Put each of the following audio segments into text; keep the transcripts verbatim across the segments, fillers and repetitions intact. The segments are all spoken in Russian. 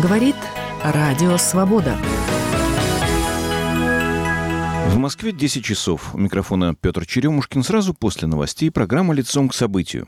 Говорит Радио Свобода. В Москве десять часов. У микрофона Петр Черемушкин. Сразу после новостей программа «Лицом к событию».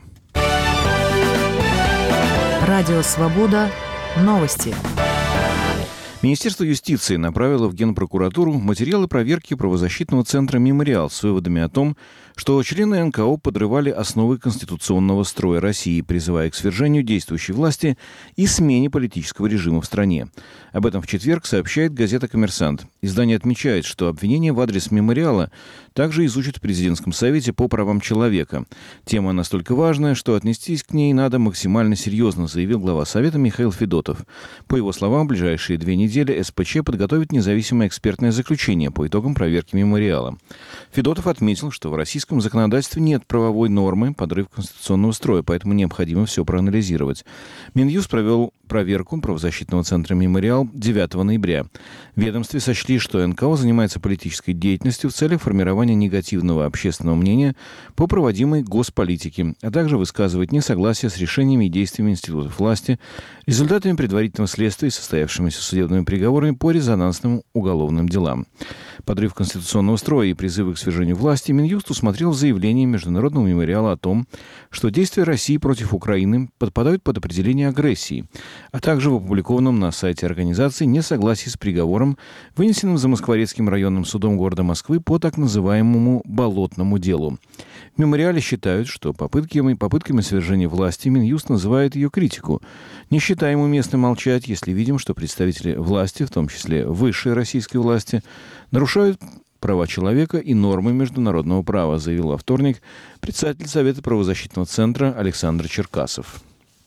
Радио Свобода. Новости. Министерство юстиции направило в Генпрокуратуру материалы проверки правозащитного центра «Мемориал» с выводами о том, что члены эн ка о подрывали основы конституционного строя России, призывая к свержению действующей власти и смене политического режима в стране. Об этом в четверг сообщает газета «Коммерсант». Издание отмечает, что обвинения в адрес «Мемориала» также изучат в Президентском совете по правам человека. Тема настолько важная, что отнестись к ней надо максимально серьезно, заявил глава Совета Михаил Федотов. По его словам, в ближайшие две недели эс пэ че подготовит независимое экспертное заключение по итогам проверки «Мемориала». Федотов отметил, что в российском В законодательстве нет правовой нормы подрыв конституционного строя, поэтому необходимо все проанализировать. Минюст провел проверку правозащитного центра «Мемориал» девятого ноября. В ведомстве сочли, что эн ка о занимается политической деятельностью в целях формирования негативного общественного мнения по проводимой госполитике, а также высказывает несогласие с решениями и действиями институтов власти, результатами предварительного следствия и состоявшимися судебными приговорами по резонансным уголовным делам. Подрыв конституционного строя и призывы к свержению власти Минюст усмотрел в заявлении Международного мемориала о том, что действия России против Украины подпадают под определение агрессии, а также в опубликованном на сайте организации несогласии с приговором, вынесенным Замоскворецким районным судом города Москвы по так называемому «болотному делу». В мемориале считают, что попытками, попытками свержения власти Минюст называет ее критику. Не считаем уместным молчать, если видим, что представители власти, в том числе высшей российской власти, нарушают права человека и нормы международного права, заявил во вторник председатель Совета правозащитного центра Александр Черкасов.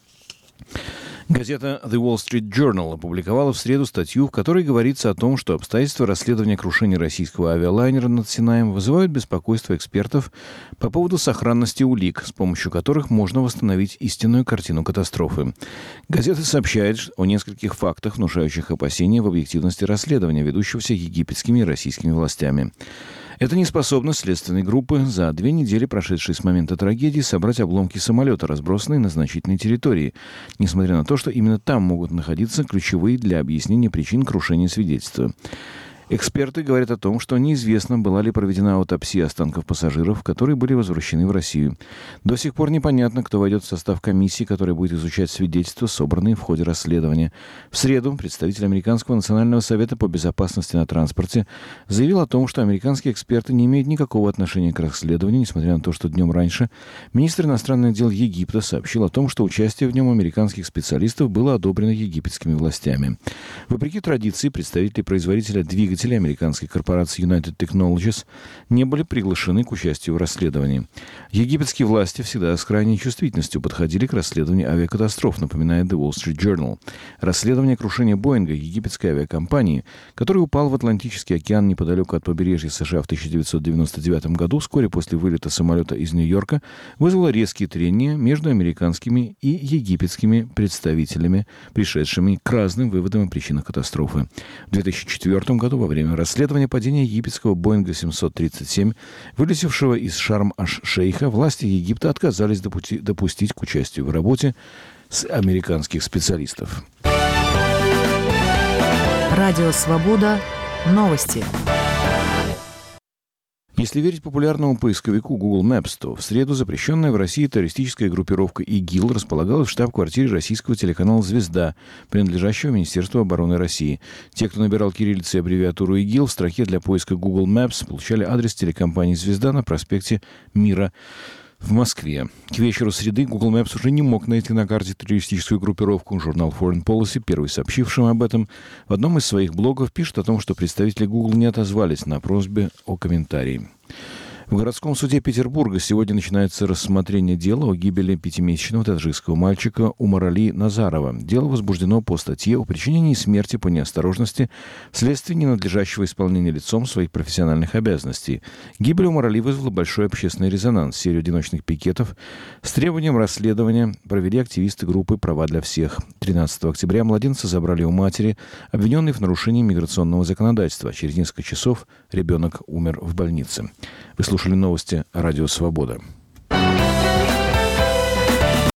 Газета The Wall Street Journal опубликовала в среду статью, в которой говорится о том, что обстоятельства расследования крушения российского авиалайнера над Синаем вызывают беспокойство экспертов по поводу сохранности улик, с помощью которых можно восстановить истинную картину катастрофы. Газета сообщает о нескольких фактах, внушающих опасения в объективности расследования, ведущегося египетскими и российскими властями. Это неспособность следственной группы за две недели, прошедшие с момента трагедии, собрать обломки самолета, разбросанные на значительной территории, несмотря на то, что именно там могут находиться ключевые для объяснения причин крушения свидетельства. Эксперты говорят о том, что неизвестно, была ли проведена аутопсия останков пассажиров, которые были возвращены в Россию. До сих пор непонятно, кто войдет в состав комиссии, которая будет изучать свидетельства, собранные в ходе расследования. В среду представитель Американского национального совета по безопасности на транспорте заявил о том, что американские эксперты не имеют никакого отношения к расследованию, несмотря на то, что днем раньше министр иностранных дел Египта сообщил о том, что участие в нем американских специалистов было одобрено египетскими властями. Вопреки традиции, представители производителя двигателей американской корпорации United Technologies не были приглашены к участию в расследовании. Египетские власти всегда с крайней чувствительностью подходили к расследованию авиакатастроф, напоминает The Wall Street Journal. Расследование крушения Боинга египетской авиакомпании, который упал в Атлантический океан неподалеку от побережья США в тысяча девятьсот девяносто девятом году, вскоре после вылета самолета из Нью-Йорка, вызвало резкие трения между американскими и египетскими представителями, пришедшими к разным выводам о причинах катастрофы. В две тысячи четвёртом году во время расследования падения египетского Боинга семьсот тридцать семь, вылетевшего из Шарм-аш-Шейха, власти Египта отказались допути- допустить к участию в работе с американских специалистов. Радио Свобода. Новости. Если верить популярному поисковику Google Maps, то в среду запрещенная в России террористическая группировка ИГИЛ располагалась в штаб-квартире российского телеканала «Звезда», принадлежащего Министерству обороны России. Те, кто набирал кириллицей аббревиатуру ИГИЛ, в строке для поиска Google Maps получали адрес телекомпании «Звезда» на проспекте Мира в Москве. К вечеру среды Google Maps уже не мог найти на карте террористическую группировку. Журнал Foreign Policy, первый сообщившим об этом, в одном из своих блогов пишет о том, что представители Google не отозвались на просьбы о комментарии. В городском суде Петербурга сегодня начинается рассмотрение дела о гибели пятимесячного таджикского мальчика Умарали Назарова. Дело возбуждено по статье о причинении смерти по неосторожности вследствие ненадлежащего исполнения лицом своих профессиональных обязанностей. Гибель Умарали вызвала большой общественный резонанс. Серию одиночных пикетов с требованием расследования провели активисты группы «Права для всех». тринадцатого октября младенца забрали у матери, обвиненной в нарушении миграционного законодательства. Через несколько часов ребенок умер в больнице. Вы слушали новости «Радио Свобода».